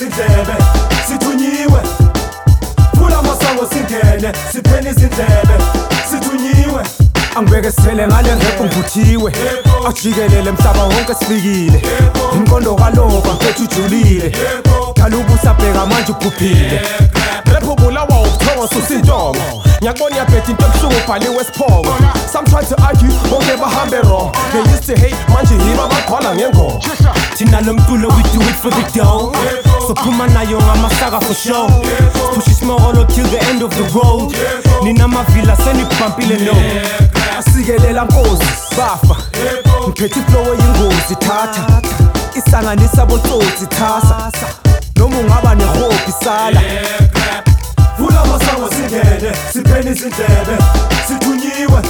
izindlebe sithunyiwe, vula amasango singene sipheni izindlebe sithunyiwe. Angibeke sithele ngale ngepho ngivuthiwe, ajikelele mhlaba wonke sifikile, umqondo kaloba mfethu ujulile, dala ubusabheka manje uphuphile. Repho bulawa ubuthongo susintongo, ngiyakubona uyabheda into ebuhlungu ubhaliwe esiphongo. Some try to argue bonke bahambe wrong, they used to hate manje yibo abagqwala ngengoma. Thina lo mculo we do it for the dough, so phuma nayo ngamasaka for show, push isimolo till the end of the road. Nina mavila senibhampile no, asikelela nkosi bafa, ngiphethe iflow eyingozi thatha, isanganisa botsotsi thasa, noma ungaba nehobby sala. Vula amasango singene sipheni izindlebe sithunyiwe,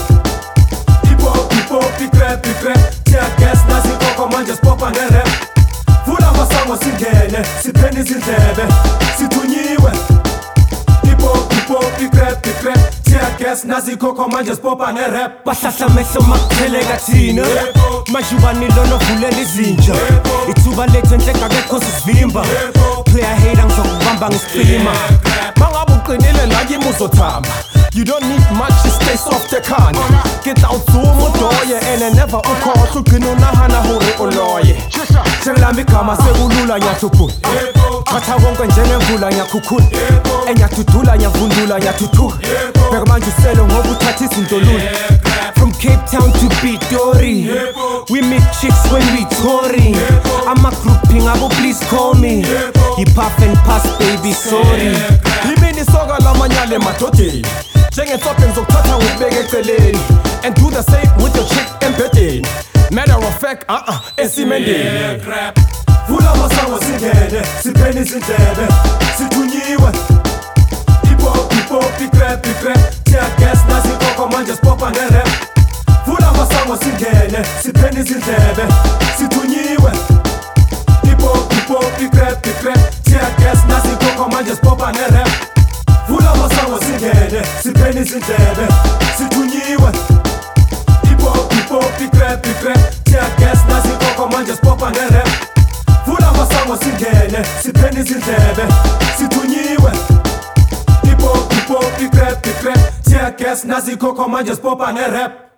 hip-hop, i-crap, tear gas nazikoko manje sipopa ne-rap. Vula amasango singene sipheni izindlebe sithunyiwe, hip-hop, i-crap, tear gas nazikoko manje sipopa ne-rap. Bahlahla amehlo makupheleka thina, manje ubani lona ovulela izinja, ithuba lethu enhle ngakekho sisivimba, player hater ngizokubamba ngisicima. Mangabe uqinile la kimi uzothamba, you don't need much to stay soft ekhanda. Get out zoom udoye and never ukhohlwa ugcina unahana hore uloye. Sengilamba igama sekulula ngiyathuphuka, thatha konke njengemvula ngiyakhukhula, engiyathudula ngiyavundula ngiyathuthuka, bheka manje uselo ngoba uthatha izinto lula. From Cape Town to Pitori, we meet chicks when we touring. I'm a grouping, abo please call me, you puff and pass baby sorry. Yimini soka lamanyale madodeni, njengetsophe ngizokuthatha ngikubeke eceleni, and do the same with your chick embedeni. Matter of fact, esimendeni. Vula amasango singene sipheni izindlebe sithunyiwe, hip-hop, i-crap, tear gas nazikoko manje sipopa ne-rap. Vula amasango singene sipheni izindlebe sithunyiwe, hip-hop, i-crap, tear gas nazikoko manje sipopa ne-rap. Vula amasango singene sipheni izindlebe sithunyiwe, hip-hop, i-crap, tear gas nazikoko manje sipopa ne-rap. Vula amasango singene sipheni izindlebe sithunyiwe, hip-hop, i-crap, tear gas nazikoko manje sipopa ne-rap.